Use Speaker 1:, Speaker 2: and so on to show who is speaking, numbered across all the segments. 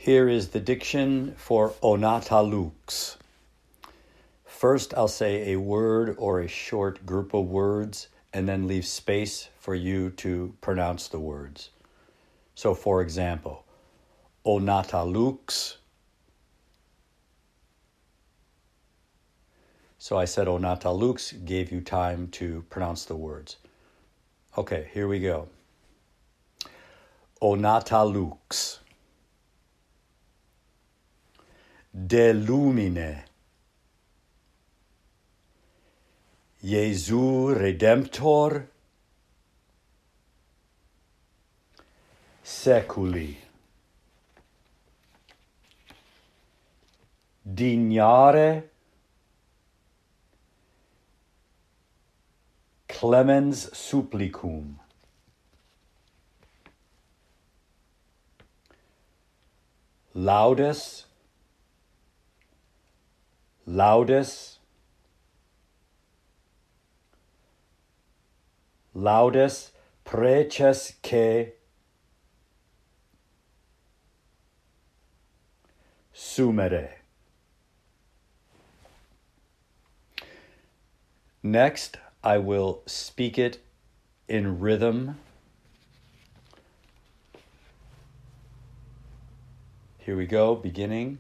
Speaker 1: Here is the diction for Onatalux. First, I'll say a word or a short group of words and then leave space for you to pronounce the words. So, for example, Onatalux. So I said Onatalux, gave you time to pronounce the words. Okay, here we go. Onatalux. Delumine. Jesu Redemptor seculi. Dignare clemens supplicum. Laudes, laudes, laudes preces que sumere. Next, I will speak it in rhythm. Here we go, beginning.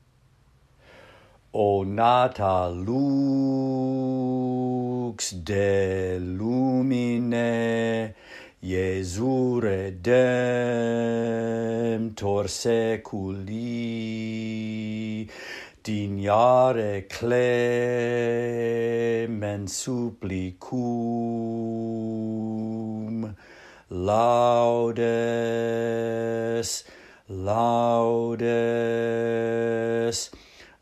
Speaker 1: Onatalux delumine Jesu Redemptor seculi dignare clemens supplicum laudes, laudes,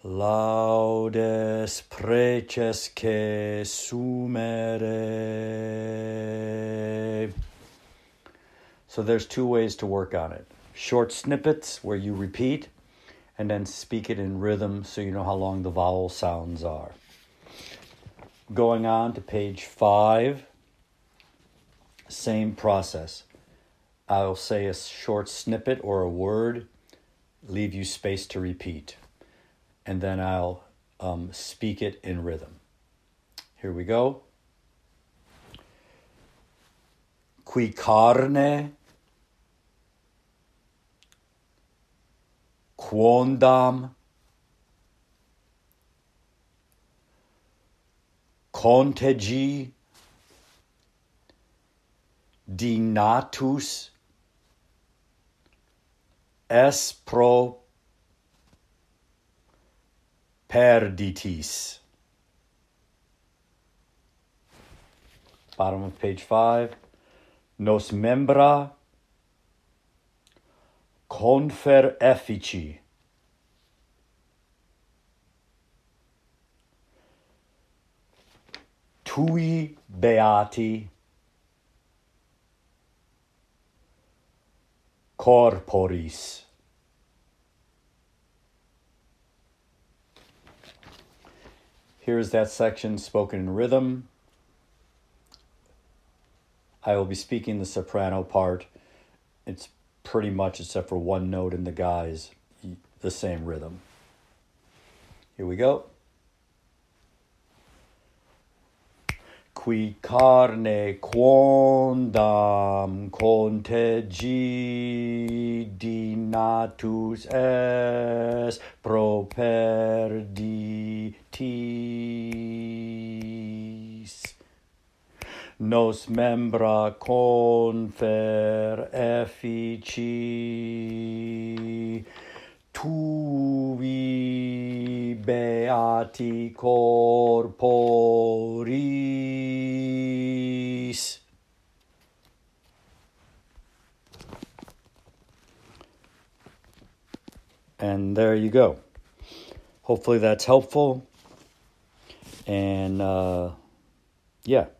Speaker 1: laudes preces que sumere. So there's two ways to work on it. Short snippets where you repeat and then speak it in rhythm so you know how long the vowel sounds are. Going on to page 5, same process. I'll say a short snippet or a word, leave you space to repeat, and then I'll speak it in rhythm. Here we go. Qui carne quondam contegi dignatus es pro perditis. Bottom of page 5. Nos membra confer effici. Tui beati corporis. Here's that section spoken in rhythm. I will be speaking the soprano part. It's pretty much, except for one note in the guys, the same rhythm. Here we go. Qui carne quondam contegi dignatus es pro perditis. Nos membra confer effici tui beati corporis. And there you go. Hopefully that's helpful. And yeah.